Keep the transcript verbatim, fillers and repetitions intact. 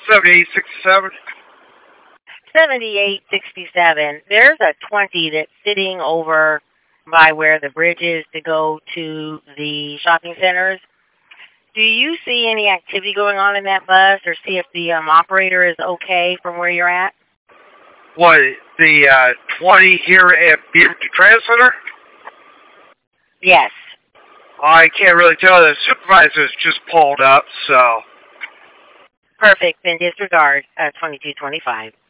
seventy-eight sixty-seven. seventy-eight sixty-seven. There's a twenty that's sitting over by where the bridge is to go to the shopping centers. Do you see any activity going on in that bus, or see if the um, operator is okay from where you're at? What, the uh, twenty here at Beaverton Transit Center? Yes. I can't really tell. The supervisor's just pulled up, so. Perfect. Then disregard uh, twenty-two twenty-five.